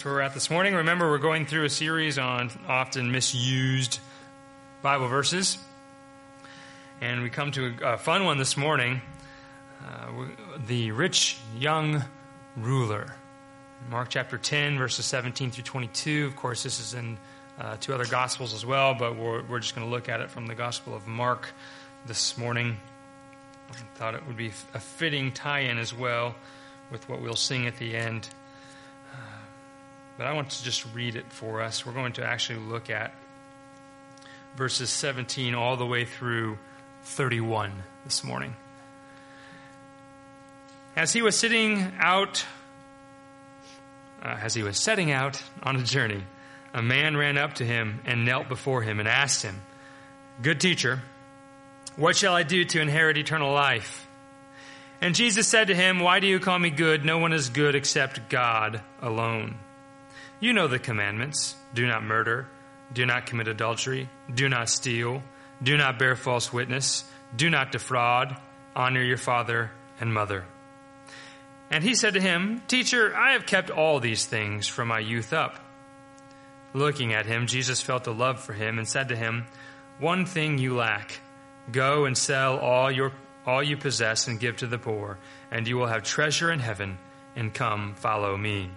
Where we're at this morning. Remember, we're going through a series on often misused Bible verses. And we come to a fun one this morning, the rich young ruler. Mark chapter 10, verses 17 through 22. Of course, this is in two other Gospels as well, but we're just going to look at it from the Gospel of Mark this morning. I thought it would be a fitting tie-in as well with what we'll sing at the end. But I want to just read it for us. We're going to actually look at verses 17 all the way through 31 this morning. As he was setting out on a journey, a man ran up to him and knelt before him and asked him, "Good teacher, what shall I do to inherit eternal life?" And Jesus said to him, "Why do you call me good? No one is good except God alone. You know the commandments. Do not murder. Do not commit adultery. Do not steal. Do not bear false witness. Do not defraud. Honor your father and mother." And he said to him, "Teacher, I have kept all these things from my youth up." Looking at him, Jesus felt a love for him and said to him, "One thing you lack. Go and sell all you possess and give to the poor, and you will have treasure in heaven, and come follow me."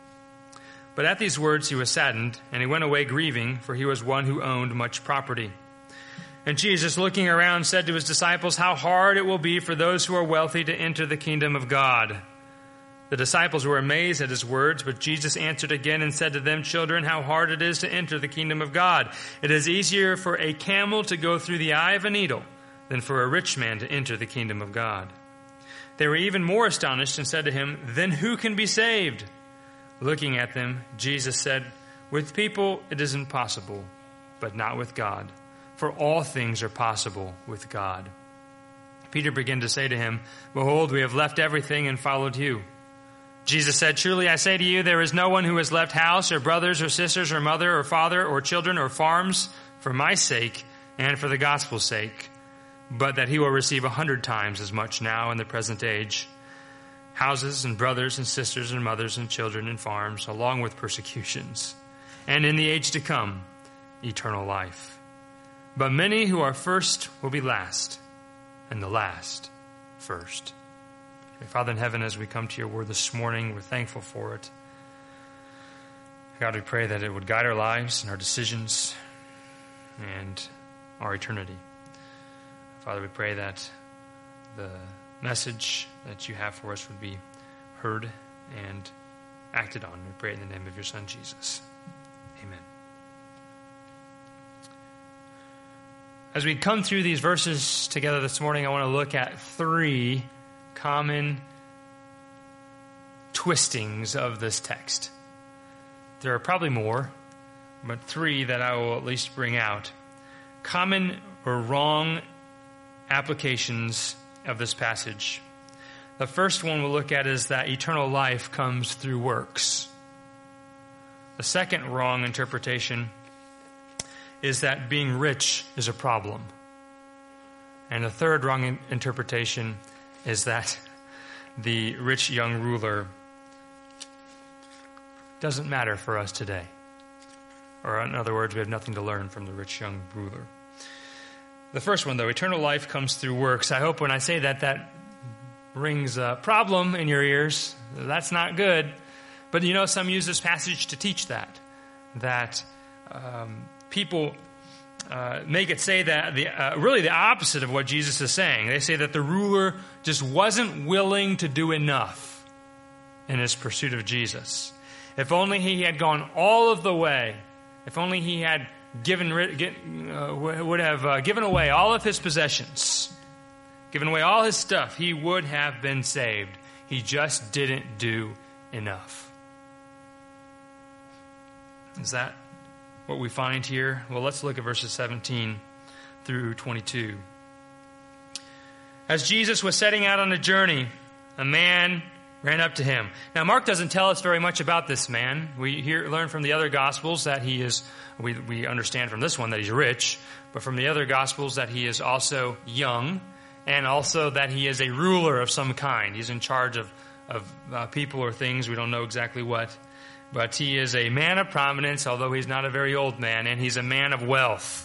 But at these words he was saddened, and he went away grieving, for he was one who owned much property. And Jesus, looking around, said to his disciples, "How hard it will be for those who are wealthy to enter the kingdom of God." The disciples were amazed at his words, but Jesus answered again and said to them, "Children, how hard it is to enter the kingdom of God. It is easier for a camel to go through the eye of a needle than for a rich man to enter the kingdom of God." They were even more astonished and said to him, "Then who can be saved?" Looking at them, Jesus said, "With people it is impossible, but not with God, for all things are possible with God." Peter began to say to him, "Behold, we have left everything and followed you." Jesus said, "Truly I say to you, there is no one who has left house or brothers or sisters or mother or father or children or farms for my sake and for the gospel's sake, but that he will receive 100 times as much now in the present age, houses and brothers and sisters and mothers and children and farms, along with persecutions, and in the age to come, eternal life. But many who are first will be last, and the last first." Father in heaven, as we come to your word this morning, we're thankful for it. God, we pray that it would guide our lives and our decisions and our eternity. Father, we pray that the message that you have for us would be heard and acted on. We pray in the name of your Son, Jesus. Amen. As we come through these verses together this morning, I want to look at three common twistings of this text. There are probably more, but three that I will at least bring out. Common or wrong applications of this passage. The first one we'll look at is that eternal life comes through works. The second wrong interpretation is that being rich is a problem. And the third wrong interpretation is that the rich young ruler doesn't matter for us today. Or in other words, we have nothing to learn from the rich young ruler. The first one, though, eternal life comes through works. I hope when I say that, that rings a problem in your ears. That's not good. But you know, some use this passage to teach that people make it say that really the opposite of what Jesus is saying. They say that the ruler just wasn't willing to do enough in his pursuit of Jesus. If only he had gone all of the way, if only he had given away all of his possessions, given away all his stuff, he would have been saved. He just didn't do enough. Is that what we find here? Well, let's look at verses 17 through 22. As Jesus was setting out on a journey, a man ran up to him. Now, Mark doesn't tell us very much about this man. We learn from the other Gospels that he is, we understand from this one that he's rich, but from the other Gospels that he is also young, and also that he is a ruler of some kind. He's in charge of people or things. We don't know exactly what. but he is a man of prominence, although he's not a very old man, and he's a man of wealth.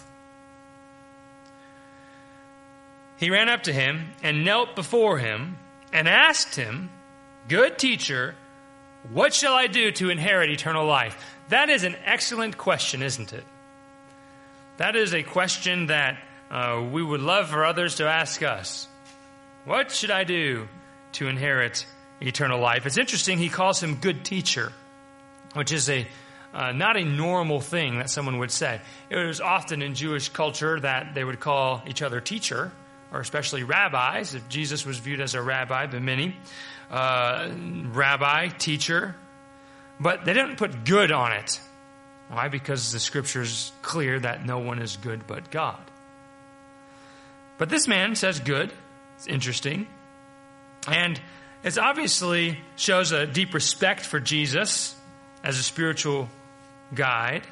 He ran up to him and knelt before him and asked him, "Good teacher, what shall I do to inherit eternal life?" That is an excellent question, isn't it? That is a question that we would love for others to ask us. What should I do to inherit eternal life? It's interesting, he calls him good teacher, which is not a normal thing that someone would say. It was often in Jewish culture that they would call each other teacher, or especially rabbis, if Jesus was viewed as a rabbi by many. Rabbi, teacher. But they didn't put good on it. Why? Because the Scripture's clear that no one is good but God. But this man says good. It's interesting. And it obviously shows a deep respect for Jesus as a spiritual guide.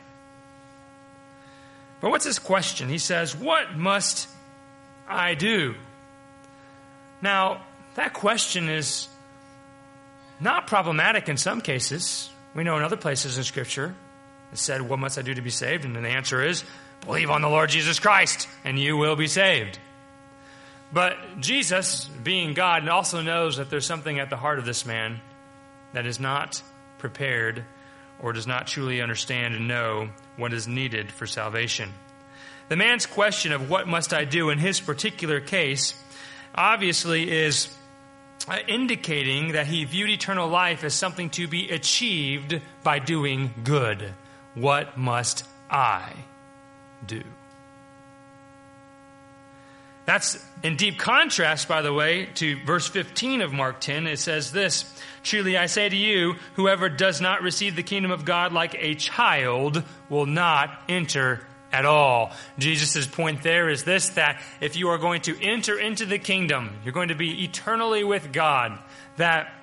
But what's his question? He says, "What must I do?" Now, that question is not problematic in some cases. We know in other places in Scripture it said, "What must I do to be saved?" And the answer is, believe on the Lord Jesus Christ, and you will be saved. But Jesus, being God, also knows that there's something at the heart of this man that is not prepared or does not truly understand and know what is needed for salvation. The man's question of what must I do in his particular case obviously is indicating that he viewed eternal life as something to be achieved by doing good. What must I do? That's in deep contrast, by the way, to verse 15 of Mark 10. It says this, "Truly I say to you, whoever does not receive the kingdom of God like a child will not enter at all." Jesus' point there is this, that if you are going to enter into the kingdom, you're going to be eternally with God, that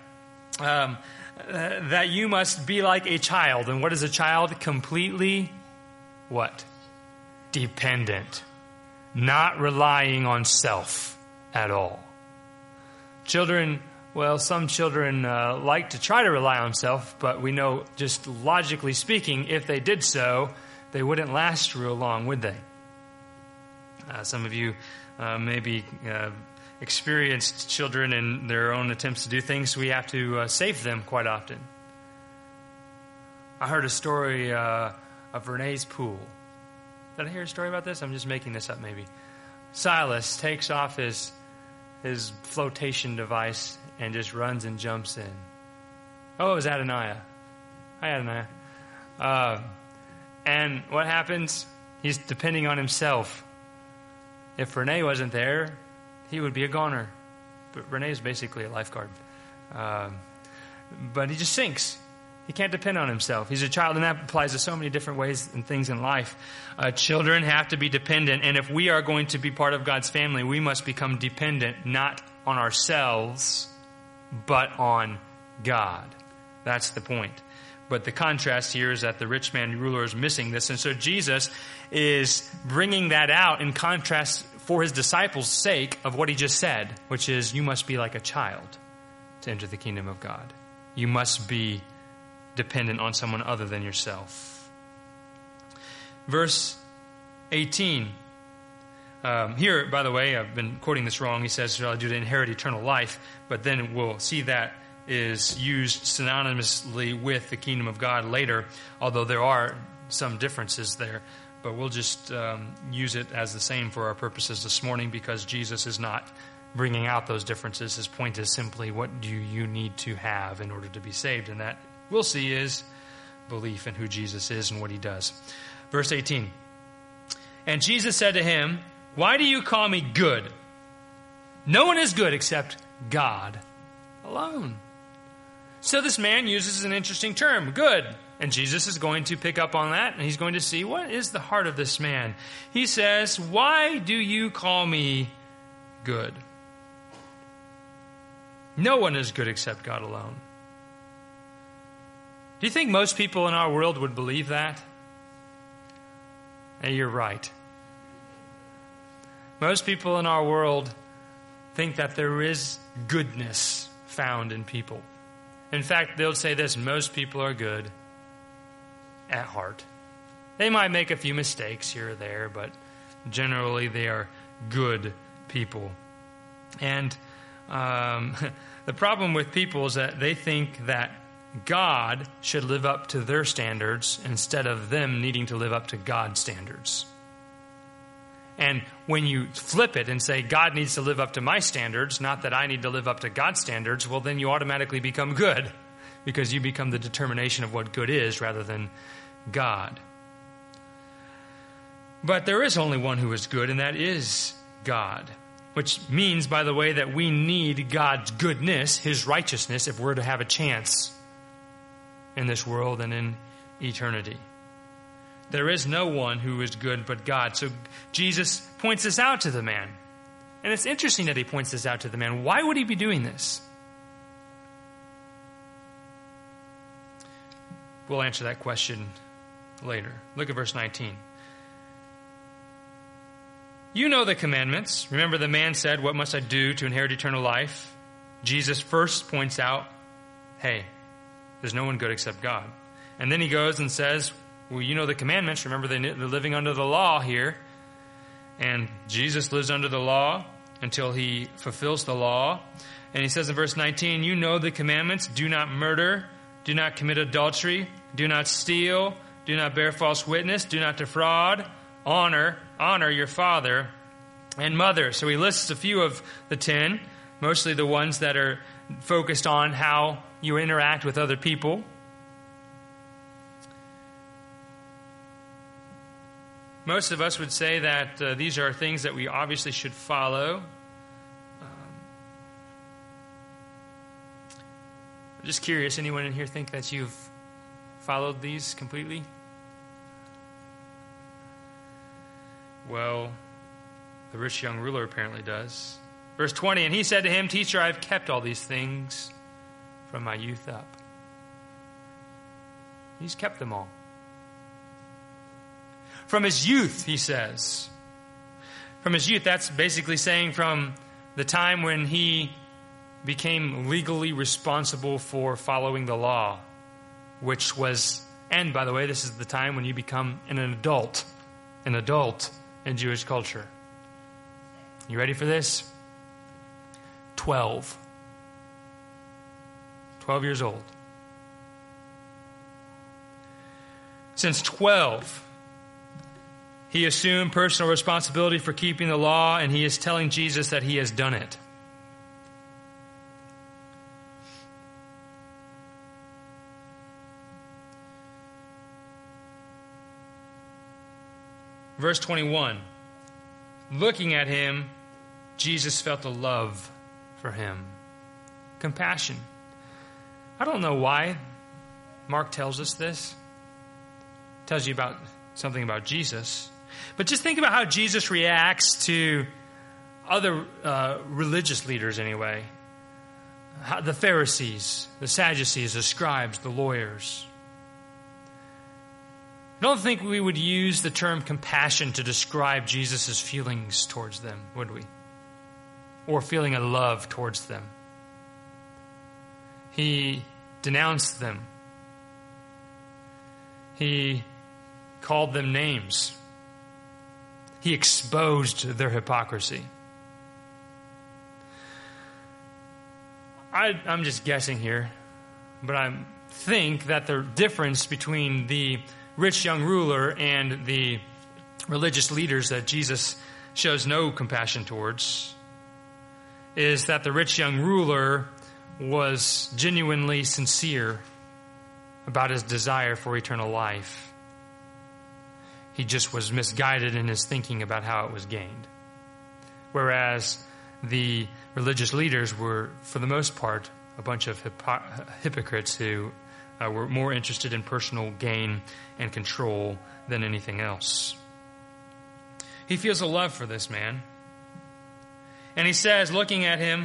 you must be like a child. And what is a child? Completely what? Dependent. Not relying on self at all. Children, well, some children like to try to rely on self, but we know, just logically speaking, if they did so, they wouldn't last real long, would they? Some of you maybe experienced children in their own attempts to do things. We have to save them quite often. I heard a story of Renee's pool. Did I hear a story about this? I'm just making this up maybe. Silas takes off his flotation device and just runs and jumps in. Oh, it was Adoniah. Hi, Adoniah. And what happens? He's depending on himself. If Renee wasn't there, he would be a goner. But Renee is basically a lifeguard. But he just sinks. He can't depend on himself. He's a child, and that applies to so many different ways and things in life. Children have to be dependent, and if we are going to be part of God's family, we must become dependent not on ourselves, but on God. That's the point. But the contrast here is that the rich man ruler is missing this, and so Jesus is bringing that out in contrast for his disciples' sake of what he just said, which is, you must be like a child to enter the kingdom of God. You must be dependent on someone other than yourself. Verse 18. Here, by the way, I've been quoting this wrong. He says, "Shall I do to inherit eternal life?" But then we'll see that is used synonymously with the kingdom of God later, although there are some differences there. But we'll just use it as the same for our purposes this morning, because Jesus is not bringing out those differences. His point is simply, what do you need to have in order to be saved? And that, we'll see, is belief in who Jesus is and what he does. Verse 18. "And Jesus said to him, 'Why do you call me good? No one is good except God alone.'" So this man uses an interesting term, good. And Jesus is going to pick up on that, and he's going to see what is the heart of this man. He says, "Why do you call me good? No one is good except God alone." Do you think most people in our world would believe that? Hey, you're right. Most people in our world think that there is goodness found in people. In fact, they'll say this: most people are good at heart. They might make a few mistakes here or there, but generally they are good people. And the problem with people is that they think that God should live up to their standards instead of them needing to live up to God's standards. And when you flip it and say, God needs to live up to my standards, not that I need to live up to God's standards, well, then you automatically become good, because you become the determination of what good is rather than God. But there is only one who is good, and that is God. Which means, by the way, that we need God's goodness, His righteousness, if we're to have a chance in this world and in eternity. There is no one who is good but God. So Jesus points this out to the man. And it's interesting that He points this out to the man. Why would He be doing this? We'll answer that question later. Look at verse 19. You know the commandments. Remember, the man said, what must I do to inherit eternal life? Jesus first points out, hey, there's no one good except God. And then He goes and says, well, you know the commandments. Remember, they're living under the law here. And Jesus lives under the law until He fulfills the law. And He says in verse 19, you know the commandments. Do not murder. Do not commit adultery. Do not steal. Do not bear false witness. Do not defraud. Honor your father and mother. So He lists a few of the 10, mostly the ones that are focused on how you interact with other people. Most of us would say that these are things that we obviously should follow. I'm just curious, anyone in here think that you've followed these completely? Well, the rich young ruler apparently does. Verse 20, and he said to him, Teacher, I have kept all these things from my youth up. He's kept them all. From his youth, he says. From his youth, that's basically saying from the time when he became legally responsible for following the law, which was, and by the way, this is the time when you become an adult in Jewish culture. You ready for this? 12 years old. Since 12, he assumed personal responsibility for keeping the law, and he is telling Jesus that he has done it. Verse 21, looking at him, Jesus felt a love for him. Compassion. I don't know why Mark tells us this. Tells you about something about Jesus. But just think about how Jesus reacts to other religious leaders anyway. The Pharisees, the Sadducees, the scribes, the lawyers. I don't think we would use the term compassion to describe Jesus' feelings towards them, would we? Or feeling a love towards them. He denounced them. He called them names. He exposed their hypocrisy. I'm just guessing here, but I think that the difference between the rich young ruler and the religious leaders that Jesus shows no compassion towards is that the rich young ruler was genuinely sincere about his desire for eternal life. He just was misguided in his thinking about how it was gained. Whereas the religious leaders were, for the most part, a bunch of hypocrites who were more interested in personal gain and control than anything else. He feels a love for this man. And he says, looking at him,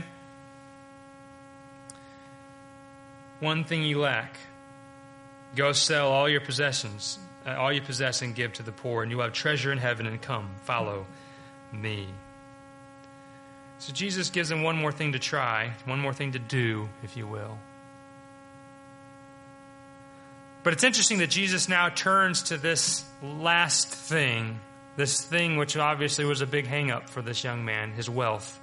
one thing you lack. Go sell all your possessions, all you possess, and give to the poor, and you will have treasure in heaven, and come, follow me. So Jesus gives him one more thing to try, one more thing to do, if you will. But it's interesting that Jesus now turns to this last thing, this thing which obviously was a big hang-up for this young man, his wealth.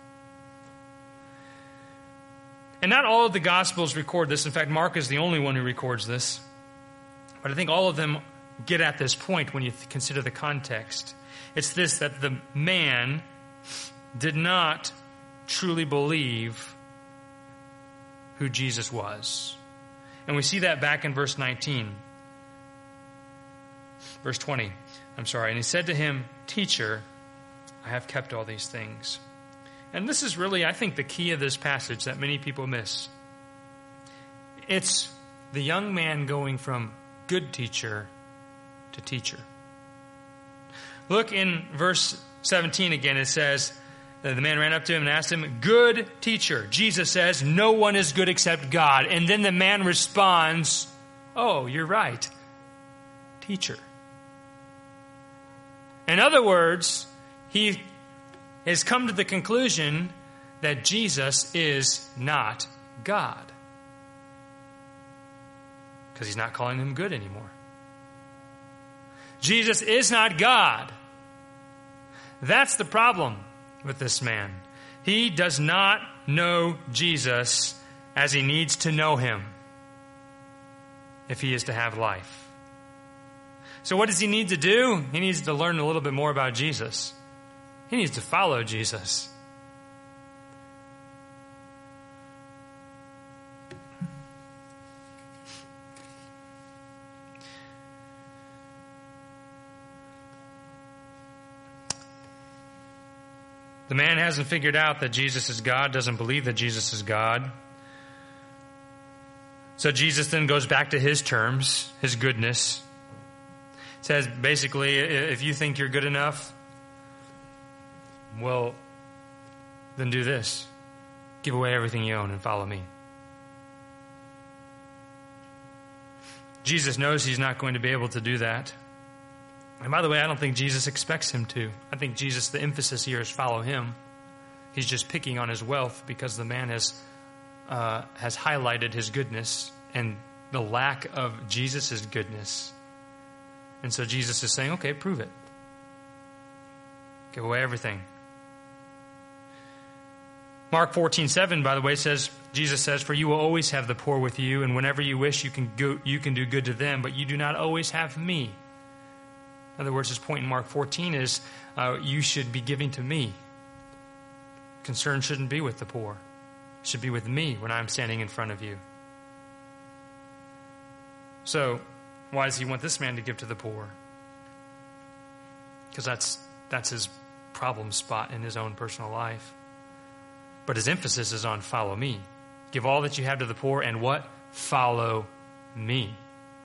And not all of the Gospels record this. In fact, Mark is the only one who records this. But I think all of them get at this point when you consider the context. It's this, that the man did not truly believe who Jesus was. And we see that back in verse 19. Verse 20, And he said to him, Teacher, I have kept all these things. And this is really, I think, the key of this passage that many people miss. It's the young man going from good teacher to teacher. Look in verse 17 again. It says, the man ran up to him and asked him, Good teacher. Jesus says, no one is good except God. And then the man responds, Oh, you're right, teacher. In other words, he has come to the conclusion that Jesus is not God. Because he's not calling him good anymore. Jesus is not God. That's the problem with this man. He does not know Jesus as he needs to know him if he is to have life. So what does he need to do? He needs to learn a little bit more about Jesus. He needs to follow Jesus. The man hasn't figured out that Jesus is God, doesn't believe that Jesus is God. So Jesus then goes back to his terms, his goodness. Says basically, if you think you're good enough, well, then do this. Give away everything you own and follow me. Jesus knows he's not going to be able to do that. And by the way, I don't think Jesus expects him to. I think Jesus, the emphasis here is follow him. He's just picking on his wealth because the man has highlighted his goodness and the lack of Jesus' goodness. And so Jesus is saying, okay, prove it. Give away everything. Mark 14:7, by the way, says, Jesus says, For you will always have the poor with you, and whenever you wish, you can do good to them, but you do not always have me. In other words, his point in Mark 14 is, you should be giving to me. Concern shouldn't be with the poor. It should be with me when I'm standing in front of you. So, why does he want this man to give to the poor? Because that's his problem spot in his own personal life. But his emphasis is on follow me. Give all that you have to the poor and what? Follow me.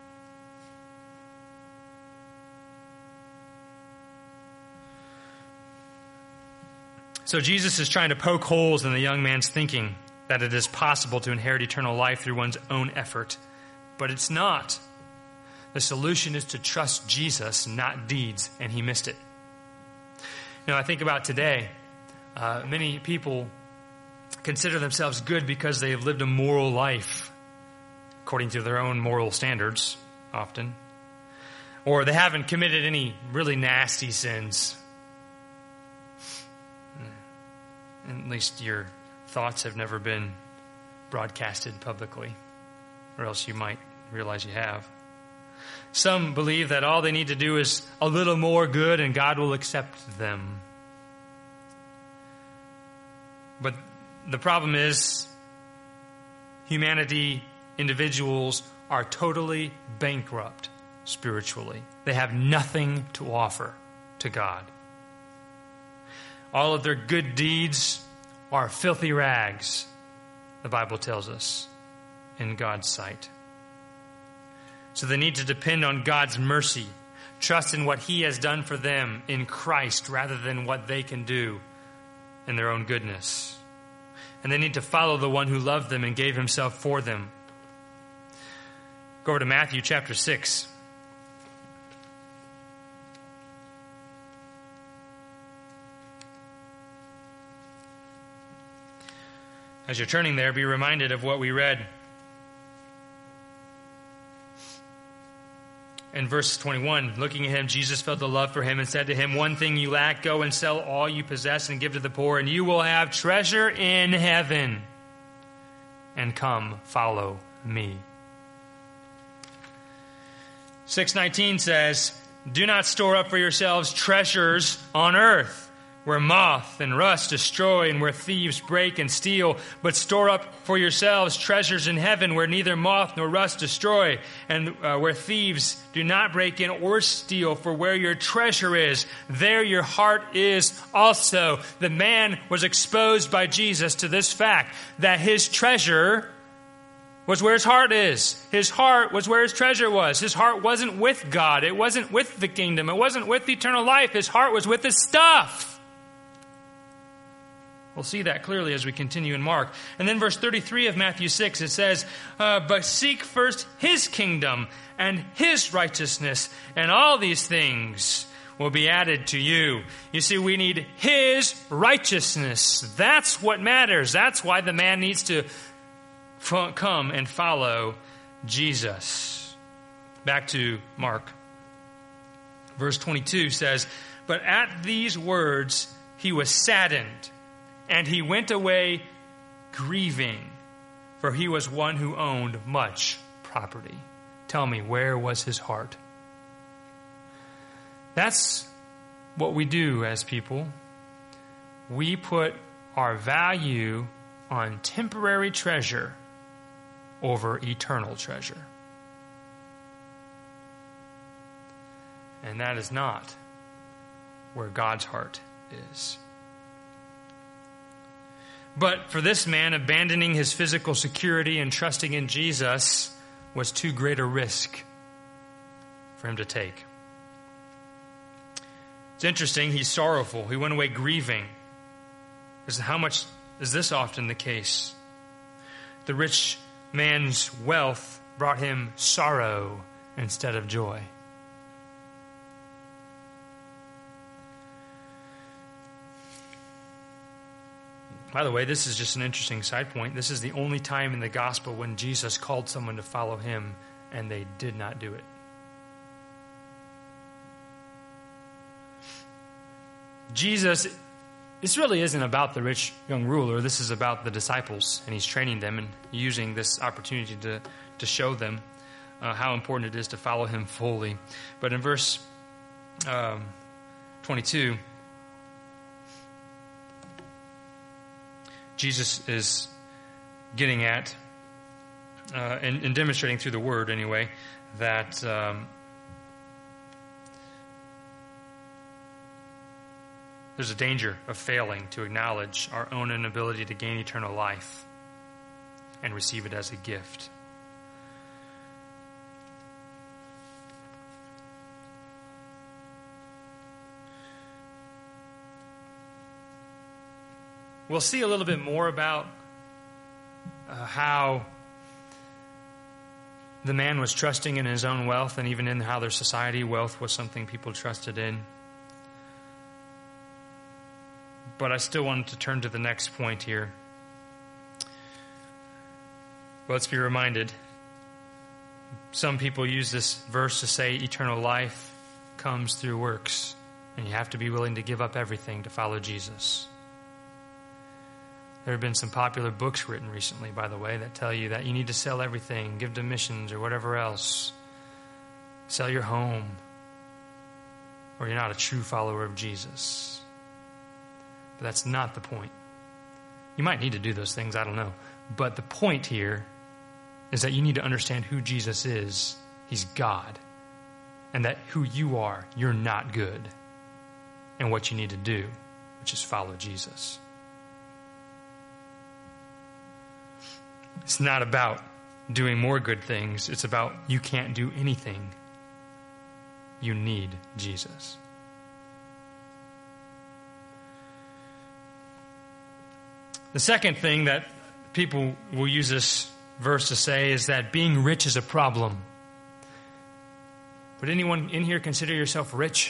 So Jesus is trying to poke holes in the young man's thinking that it is possible to inherit eternal life through one's own effort. But it's not. The solution is to trust Jesus, not deeds, and he missed it. I think about today, many people consider themselves good because they have lived a moral life, according to their own moral standards, often. Or they haven't committed any really nasty sins. At least your thoughts have never been broadcasted publicly, or else you might realize you have. Some believe that all they need to do is a little more good and God will accept them. But the problem is, humanity, individuals are totally bankrupt spiritually. They have nothing to offer to God. All of their good deeds are filthy rags, the Bible tells us, in God's sight. So they need to depend on God's mercy, trust in what he has done for them in Christ rather than what they can do in their own goodness. And they need to follow the one who loved them and gave himself for them. Go over to Matthew chapter 6. As you're turning there, be reminded of what we read. in verse 21, looking at him, Jesus felt the love for him and said to him, one thing you lack, go and sell all you possess and give to the poor, and you will have treasure in heaven. And come, follow me. 6:19 says, do not store up for yourselves treasures on earth, where moth and rust destroy and where thieves break and steal, but store up for yourselves treasures in heaven, where neither moth nor rust destroy, and where thieves do not break in or steal. For where your treasure is, there your heart is also. The man was exposed by Jesus to this fact, that his treasure was where his heart is. His heart was where his treasure was. His heart wasn't with God. It wasn't with the kingdom. It wasn't with eternal life. His heart was with his stuff. We'll see that clearly as we continue in Mark. And then verse 33 of Matthew 6, it says, but seek first his kingdom and his righteousness, and all these things will be added to you. You see, we need his righteousness. That's what matters. That's why the man needs to come and follow Jesus. Back to Mark. Verse 22 says, but at these words he was saddened, and he went away grieving, for he was one who owned much property. Tell me, where was his heart? That's what we do as people. We put our value on temporary treasure over eternal treasure. And that is not where God's heart is. But for this man, abandoning his physical security and trusting in Jesus was too great a risk for him to take. It's interesting, he's sorrowful. He went away grieving. How much is this often the case? The rich man's wealth brought him sorrow instead of joy. By the way, this is just an interesting side point. This is the only time in the gospel when Jesus called someone to follow him and they did not do it. Jesus, this really isn't about the rich young ruler. This is about the disciples, and he's training them and using this opportunity to show them how important it is to follow him fully. But in verse 22, Jesus is getting at, and demonstrating through the word anyway, that there's a danger of failing to acknowledge our own inability to gain eternal life and receive it as a gift. We'll see a little bit more about how the man was trusting in his own wealth, and even in how their society, wealth was something people trusted in. But I still wanted to turn to the next point here. Let's be reminded. Some people use this verse to say eternal life comes through works, and you have to be willing to give up everything to follow Jesus. There have been some popular books written recently, by the way, that tell you that you need to sell everything, give to missions or whatever else. Sell your home, or you're not a true follower of Jesus. But that's not the point. You might need to do those things, I don't know. But the point here is that you need to understand who Jesus is. He's God. And that who you are, you're not good. And what you need to do, which is follow Jesus. It's not about doing more good things. It's about you can't do anything. You need Jesus. The second thing that people will use this verse to say is that being rich is a problem. Would anyone in here consider yourself rich?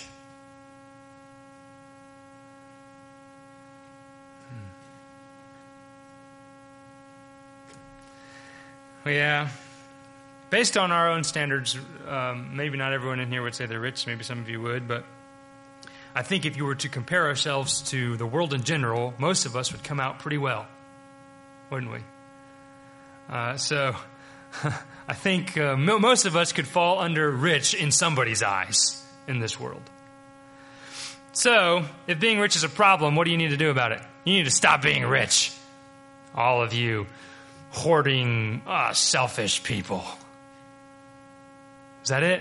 Yeah, based on our own standards, maybe not everyone in here would say they're rich. Maybe some of you would, but I think if you were to compare ourselves to the world in general, most of us would come out pretty well, wouldn't we? So I think most of us could fall under rich in somebody's eyes in this world. So, if being rich is a problem, what do you need to do about it? You need to stop being rich. All of you hoarding, selfish people. Is that it?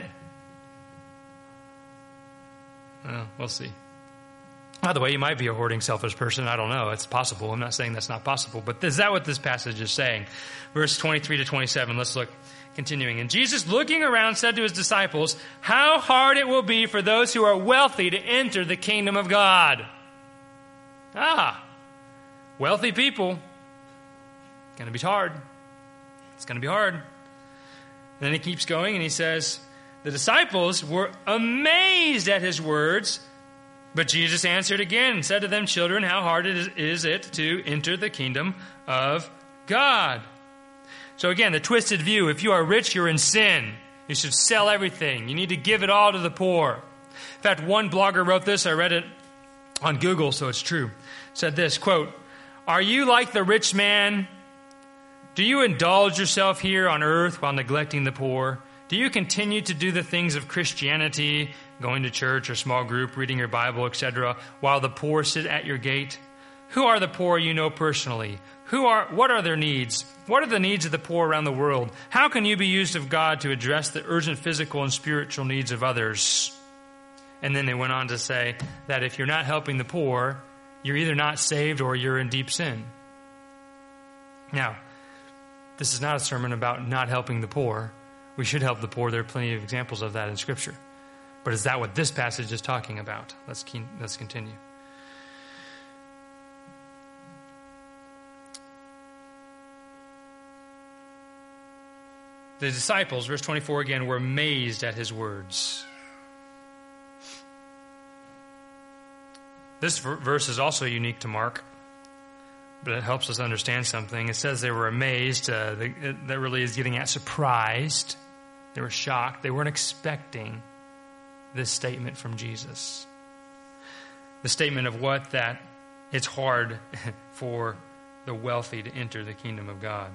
Well, we'll see. By the way, you might be a hoarding, selfish person. I don't know. It's possible. I'm not saying that's not possible. But is that what this passage is saying? Verse 23 to 27. Let's look. Continuing. And Jesus, looking around, said to his disciples, how hard it will be for those who are wealthy to enter the kingdom of God. Wealthy people. It's going to be hard. It's going to be hard. Then he keeps going and he says, the disciples were amazed at his words, but Jesus answered again and said to them, children, how hard is it to enter the kingdom of God? So again, the twisted view, if you are rich, you're in sin. You should sell everything. You need to give it all to the poor. In fact, one blogger wrote this. I read it on Google, so it's true. Said this, quote, are you like the rich man? Do you indulge yourself here on earth while neglecting the poor? Do you continue to do the things of Christianity, going to church or small group, reading your Bible, etc., while the poor sit at your gate? Who are the poor you know personally? What are their needs? What are the needs of the poor around the world? How can you be used of God to address the urgent physical and spiritual needs of others? And then they went on to say that if you're not helping the poor, you're either not saved or you're in deep sin. Now, this is not a sermon about not helping the poor. We should help the poor. There are plenty of examples of that in Scripture. But is that what this passage is talking about? Let's continue. The disciples, verse 24 again, were amazed at his words. This verse is also unique to Mark, but it helps us understand something. It says they were amazed. That really is getting at surprised. They were shocked. They weren't expecting this statement from Jesus. The statement of what? That it's hard for the wealthy to enter the kingdom of God.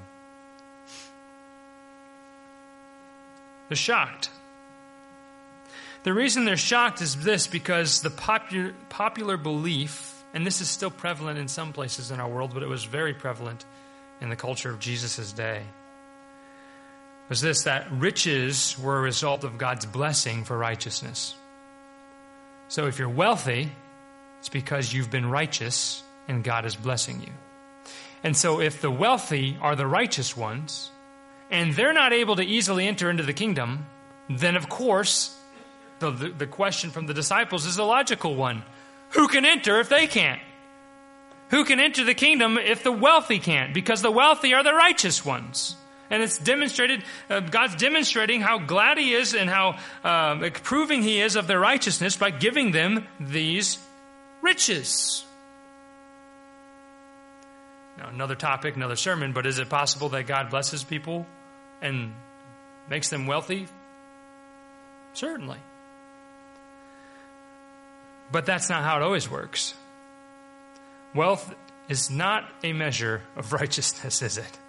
They're shocked. The reason they're shocked is this, because the popular belief, and this is still prevalent in some places in our world, but it was very prevalent in the culture of Jesus' day, was this, that riches were a result of God's blessing for righteousness. So if you're wealthy, it's because you've been righteous and God is blessing you. And so if the wealthy are the righteous ones, and they're not able to easily enter into the kingdom, then of course, the question from the disciples is a logical one. Who can enter if they can't? Who can enter the kingdom if the wealthy can't? Because the wealthy are the righteous ones. And it's demonstrated, God's demonstrating how glad he is and how proving he is of their righteousness by giving them these riches. Now, another topic, another sermon, but is it possible that God blesses people and makes them wealthy? Certainly. But that's not how it always works. Wealth is not a measure of righteousness, is it?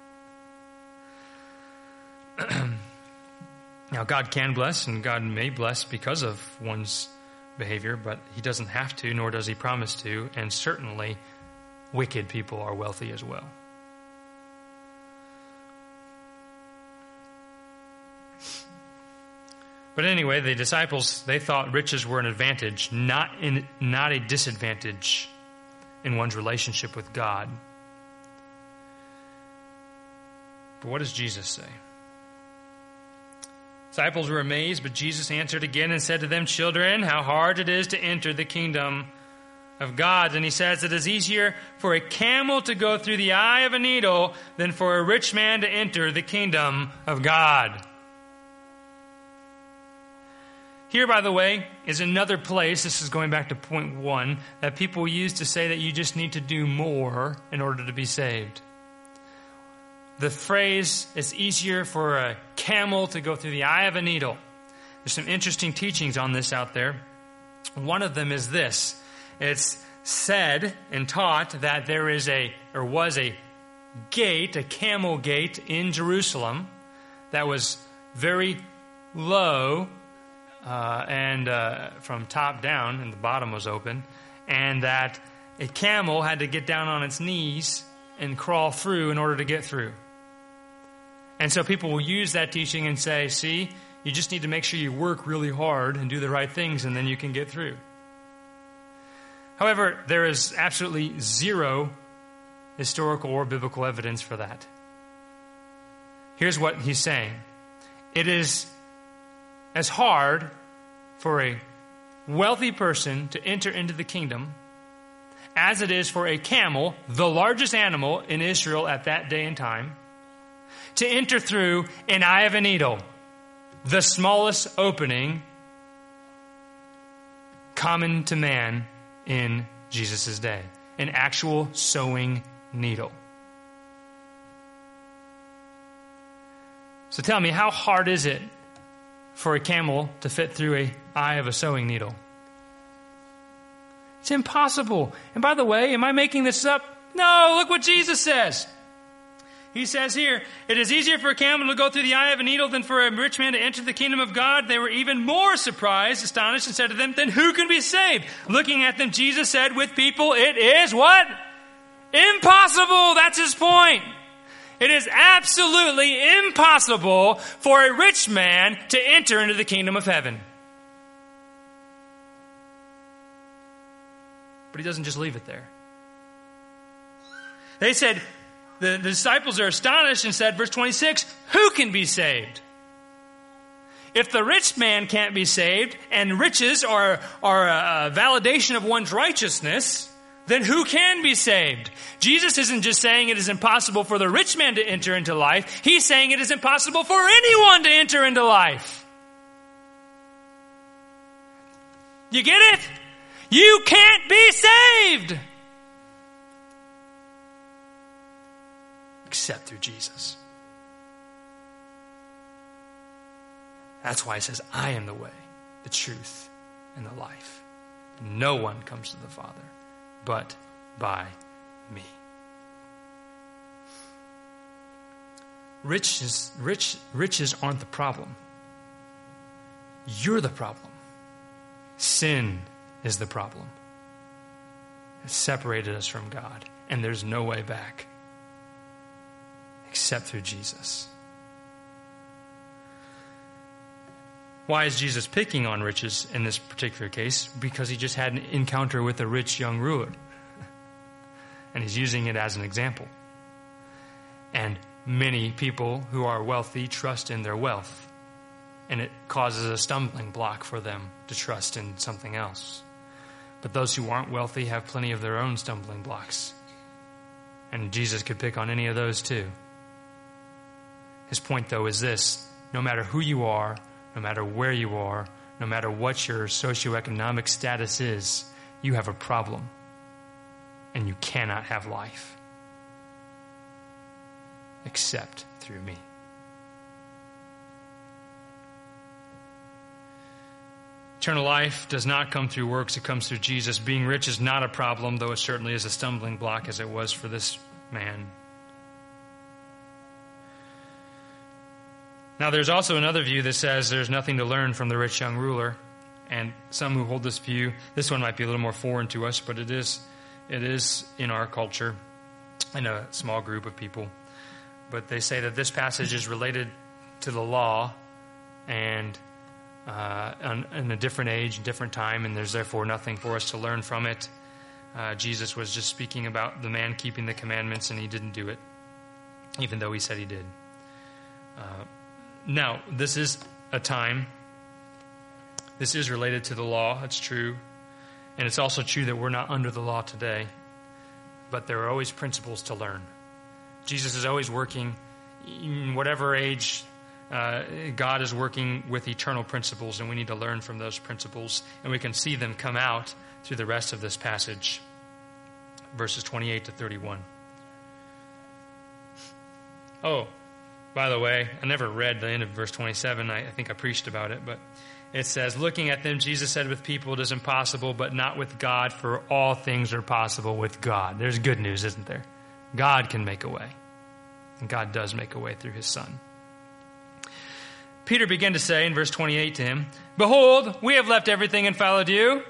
Now, God can bless, and God may bless because of one's behavior, but he doesn't have to, nor does he promise to, and certainly wicked people are wealthy as well. But anyway, the disciples, they thought riches were an advantage, not a disadvantage in one's relationship with God. But what does Jesus say? Disciples were amazed, but Jesus answered again and said to them, children, how hard it is to enter the kingdom of God. And he says it is easier for a camel to go through the eye of a needle than for a rich man to enter the kingdom of God. Here, by the way, is another place, this is going back to point 1, that people use to say that you just need to do more in order to be saved. the phrase, it's easier for a camel to go through the eye of a needle. There's some interesting teachings on this out there. One of them is this. It's said and taught that there was a gate, a camel gate in Jerusalem that was very low and from top down, and the bottom was open, and that a camel had to get down on its knees and crawl through in order to get through. And so people will use that teaching and say, see, you just need to make sure you work really hard and do the right things, and then you can get through. However, there is absolutely zero historical or biblical evidence for that. Here's what he's saying. It is as hard for a wealthy person to enter into the kingdom as it is for a camel, the largest animal in Israel at that day and time, to enter through an eye of a needle, the smallest opening common to man in Jesus' day, an actual sewing needle. So tell me, how hard is it for a camel to fit through an eye of a sewing needle? It's impossible. And by the way, am I making this up? No, look what Jesus says. He says here, it is easier for a camel to go through the eye of a needle than for a rich man to enter the kingdom of God. They were even more surprised, astonished, and said to them, then who can be saved? Looking at them, Jesus said, with people, it is what? Impossible. That's his point. It is absolutely impossible for a rich man to enter into the kingdom of heaven. But he doesn't just leave it there. They said, the disciples are astonished and said, verse 26, who can be saved? If the rich man can't be saved, and riches are a validation of one's righteousness, then who can be saved? Jesus isn't just saying it is impossible for the rich man to enter into life. He's saying it is impossible for anyone to enter into life. You get it? You can't be saved except through Jesus. That's why he says, I am the way, the truth, and the life. No one comes to the Father but by me. Riches aren't the problem. You're the problem. Sin is the problem. It separated us from God, and there's no way back except through Jesus. Why is Jesus picking on riches in this particular case? Because he just had an encounter with a rich young ruler. And he's using it as an example. And many people who are wealthy trust in their wealth. And it causes a stumbling block for them to trust in something else. But those who aren't wealthy have plenty of their own stumbling blocks. And Jesus could pick on any of those too. His point, though, is this. No matter who you are, no matter where you are, no matter what your socioeconomic status is, you have a problem. And you cannot have life except through me. Eternal life does not come through works, it comes through Jesus. Being rich is not a problem, though it certainly is a stumbling block as it was for this man. Now, there's also another view that says there's nothing to learn from the rich young ruler. And some who hold this view, this one might be a little more foreign to us, but it is in our culture, in a small group of people. But they say that this passage is related to the law and in a different age, different time, and there's therefore nothing for us to learn from it. Jesus was just speaking about the man keeping the commandments, and he didn't do it, even though he said he did. Now, this is a time, this is related to the law, it's true. And it's also true that we're not under the law today. But there are always principles to learn. Jesus is always working, in whatever age, God is working with eternal principles, and we need to learn from those principles. And we can see them come out through the rest of this passage, verses 28 to 31. Oh, by the way, I never read the end of verse 27. I think I preached about it, but it says, looking at them, Jesus said, with people it is impossible, but not with God, for all things are possible with God. There's good news, isn't there? God can make a way. And God does make a way through his Son. Peter began to say in verse 28 to him, behold, we have left everything and followed you.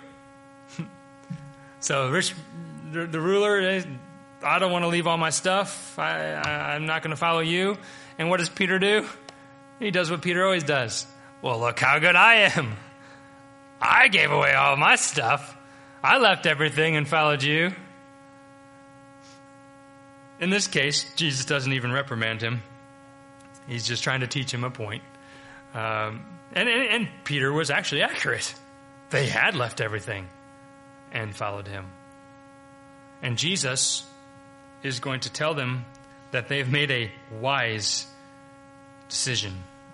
So the ruler, I don't want to leave all my stuff. I'm not going to follow you. And what does Peter do? He does what Peter always does. Well, look how good I am. I gave away all my stuff. I left everything and followed you. In this case, Jesus doesn't even reprimand him. He's just trying to teach him a point. And Peter was actually accurate. They had left everything and followed him. And Jesus is going to tell them that they've made a wise decision.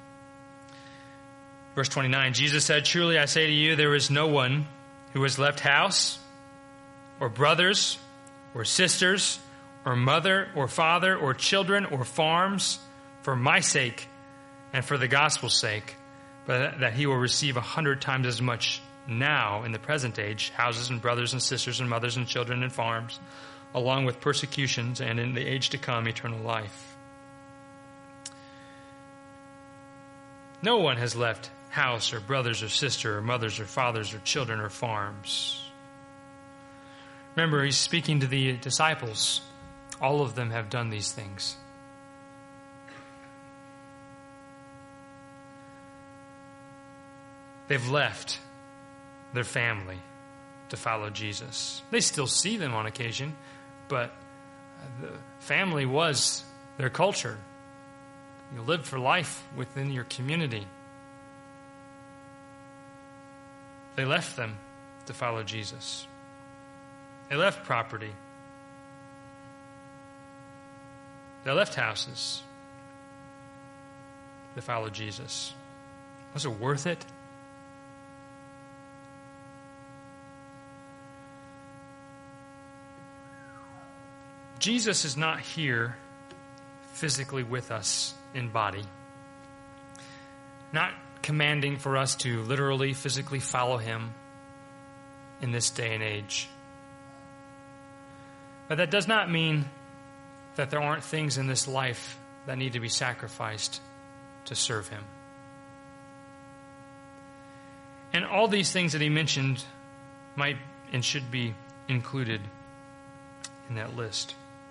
Verse 29, Jesus said, truly I say to you, there is no one who has left house or brothers or sisters or mother or father or children or farms for my sake and for the gospel's sake, but that he will receive 100 times as much now in the present age, houses and brothers and sisters and mothers and children and farms, along with persecutions, and in the age to come, eternal life. No one has left house or brothers or sister or mothers or fathers or children or farms. Remember, he's speaking to the disciples. All of them have done these things. They've left their family to follow Jesus. They still see them on occasion, but the family was their culture. You lived for life within your community. They left them to follow Jesus. They left property. They left houses to follow Jesus. Was it worth it? Jesus is not here physically with us in body, not commanding for us to literally, physically follow him in this day and age. But that does not mean that there aren't things in this life that need to be sacrificed to serve him. And all these things that he mentioned might and should be included in that list.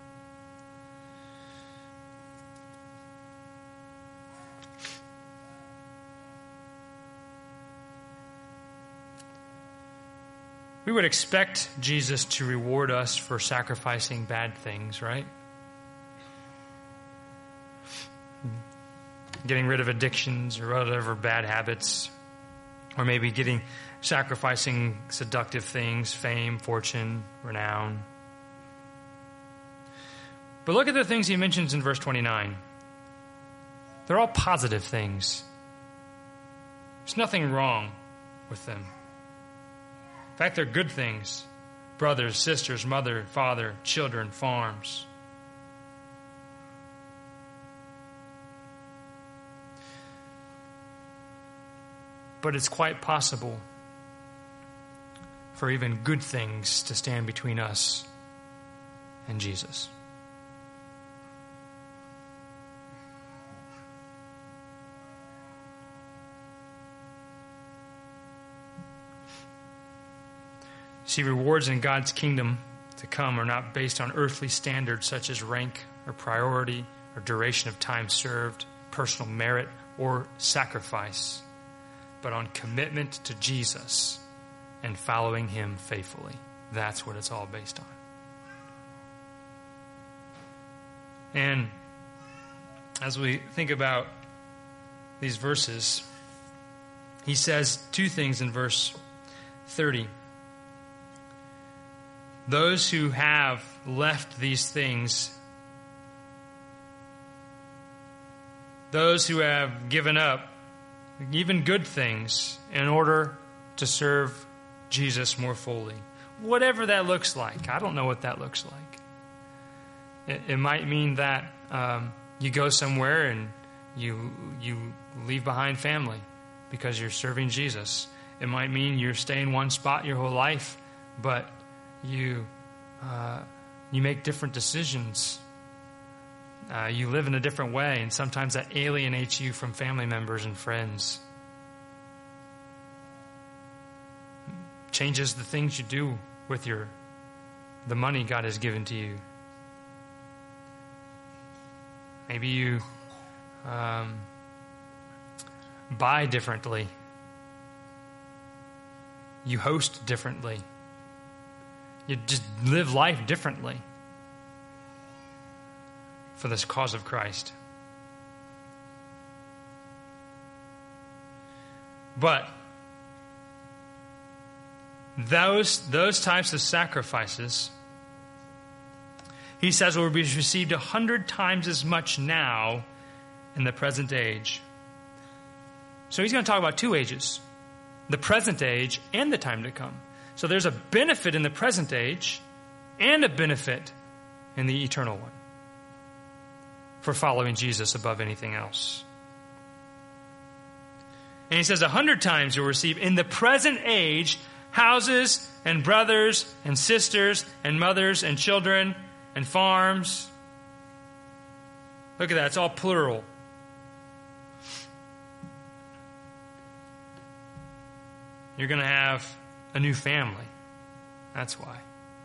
We would expect Jesus to reward us for sacrificing bad things, right? Getting rid of addictions or whatever bad habits, or maybe sacrificing seductive things, fame, fortune, renown. But look at the things he mentions in verse 29. They're all positive things. There's nothing wrong with them. In fact, they're good things. Brothers, sisters, mother, father, children, farms. But it's quite possible for even good things to stand between us and Jesus. See, rewards in God's kingdom to come are not based on earthly standards such as rank or priority or duration of time served, personal merit, or sacrifice, but on commitment to Jesus and following him faithfully. That's what it's all based on. And as we think about these verses, he says two things in verse 30. Those who have left these things, those who have given up even good things in order to serve Jesus more fully. Whatever that looks like. I don't know what that looks like. It might mean that You go somewhere and you leave behind family because you're serving Jesus. It might mean you're staying one spot your whole life, but you make different decisions. You live in a different way, and sometimes that alienates you from family members and friends. Changes the things you do with the money God has given to you. Maybe you buy differently. You host differently. You just live life differently for this cause of Christ. But those types of sacrifices, he says, will be received 100 times as much now in the present age. So he's going to talk about two ages, the present age and the time to come. So there's a benefit in the present age and a benefit in the eternal one for following Jesus above anything else. And he says 100 times you'll receive in the present age houses and brothers and sisters and mothers and children and farms. Look at that, it's all plural. You're going to have a new family. That's why.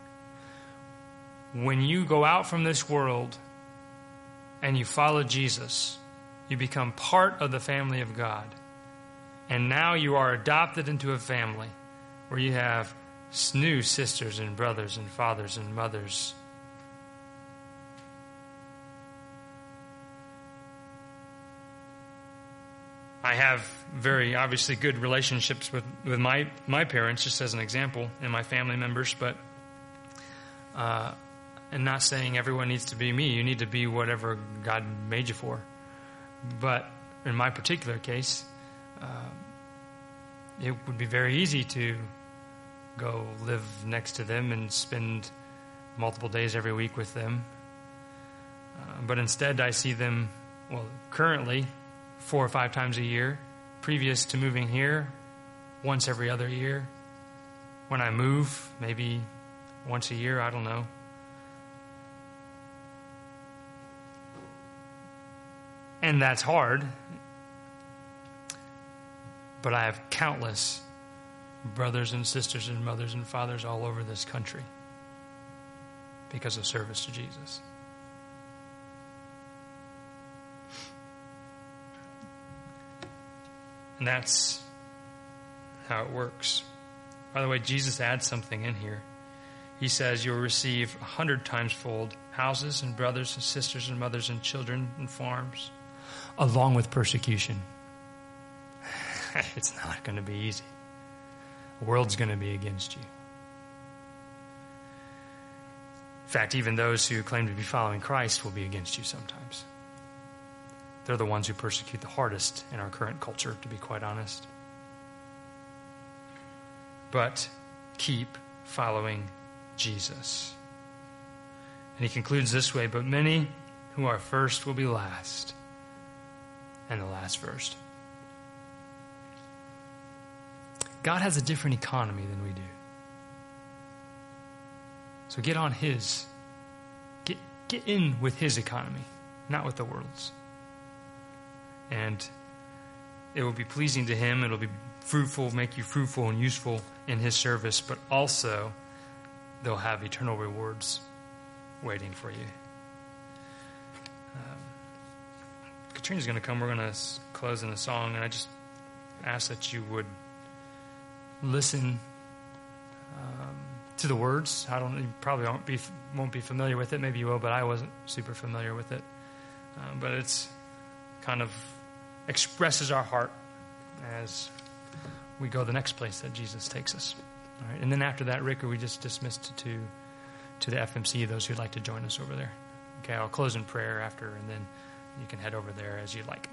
When you go out from this world and you follow Jesus, you become part of the family of God. And now you are adopted into a family where you have new sisters and brothers and fathers and mothers. I have very obviously good relationships with my parents, just as an example, and my family members, but and not saying everyone needs to be me. You need to be whatever God made you for. But in my particular case, it would be very easy to go live next to them and spend multiple days every week with them. But instead I see them, currently 4 or 5 times a year. Previous to moving here, once every other year. When I move, maybe once a year, I don't know. And that's hard. But I have countless brothers and sisters and mothers and fathers all over this country because of service to Jesus. And that's how it works. By the way, Jesus adds something in here. He says you'll receive 100 times fold houses and brothers and sisters and mothers and children and farms, along with persecution. It's not going to be easy. The world's going to be against you. In fact, even those who claim to be following Christ will be against you sometimes. They're the ones who persecute the hardest in our current culture, to be quite honest. But keep following Jesus. And he concludes this way, but many who are first will be last, and the last first. God has a different economy than we do. So get on his. Get in with his economy, not with the world's. And it will be pleasing to him. It'll be fruitful, make you fruitful and useful in his service, but also they'll have eternal rewards waiting for you. Katrina's going to come. We're going to close in a song, and I just ask that you would listen to the words. You probably won't be familiar with it. Maybe you will, but I wasn't super familiar with it. But it's kind of expresses our heart as we go the next place that Jesus takes us. All right, and then after that, Rick, we just dismissed to the FMC, those who'd like to join us over there. Okay, I'll close in prayer after, and then you can head over there as you'd like.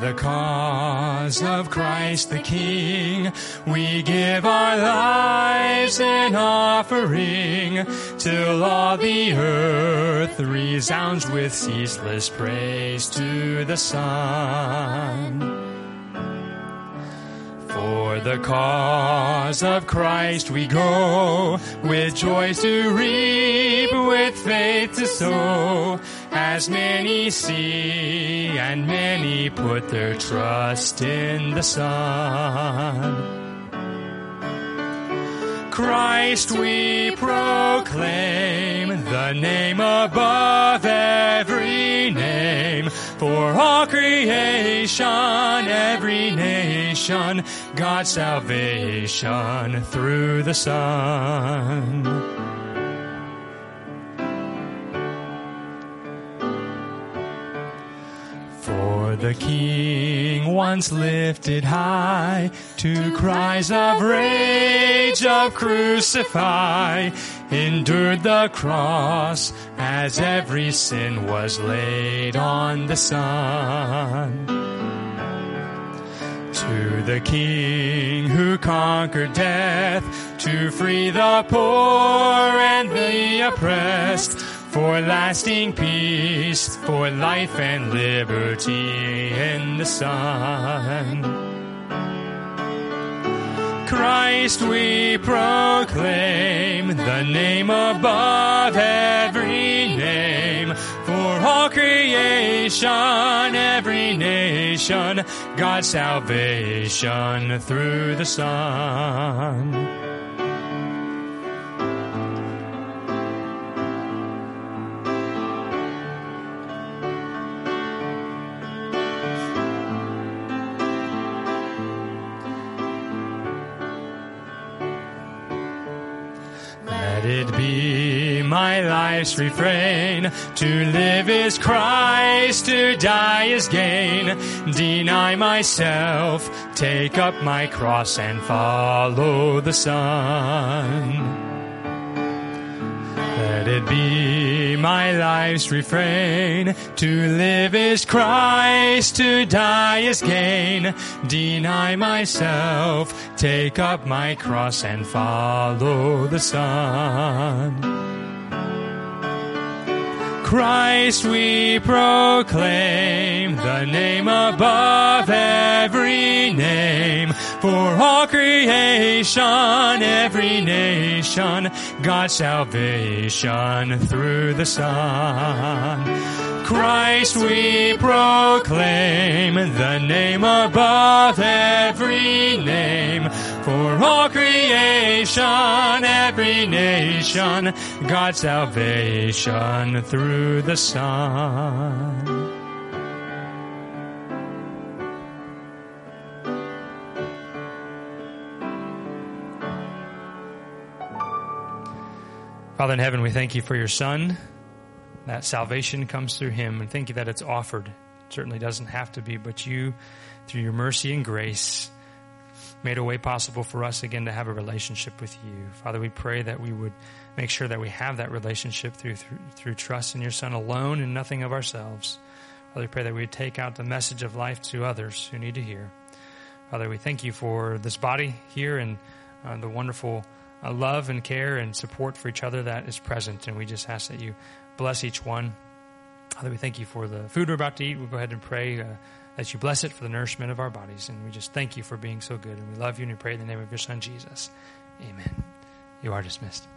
the cause of Christ the King, we give our lives an offering, till all the earth resounds with ceaseless praise to the Son. For the cause of Christ we go, with joy to reap, with faith to sow, as many see and many put their trust in the Son. Christ we proclaim, the name above every name, for all creation, every nation, God's salvation through the Son. For the King once lifted high, to cries of rage of crucify, endured the cross as every sin was laid on the Son. To the King who conquered death, to free the poor and the oppressed, for lasting peace, for life and liberty in the Son. Christ we proclaim, the name above every name, for all creation, every nation, God's salvation through the Son. Let it be my life's refrain, to live is Christ, to die is gain. Deny myself, take up my cross and follow the Son. Let it be my life's refrain, to live is Christ, to die is gain. Deny myself, take up my cross and follow the Son. Christ we proclaim, the name above every name, for all creation, every nation, God's salvation through the Son. Christ we proclaim, the name above every name, for all creation, every nation, God's salvation through the Son. Father in heaven, we thank you for your Son, that salvation comes through him, and thank you that it's offered. It certainly doesn't have to be, but you, through your mercy and grace, made a way possible for us again to have a relationship with you. Father, we pray that we would make sure that we have that relationship through trust in your Son alone and nothing of ourselves. Father, we pray that we would take out the message of life to others who need to hear. Father, we thank you for this body here and the wonderful love and care and support for each other that is present. And we just ask that you bless each one. Father, we thank you for the food we're about to eat. We'll go ahead and pray that you bless it for the nourishment of our bodies. And we just thank you for being so good. And we love you and we pray in the name of your Son, Jesus. Amen. You are dismissed.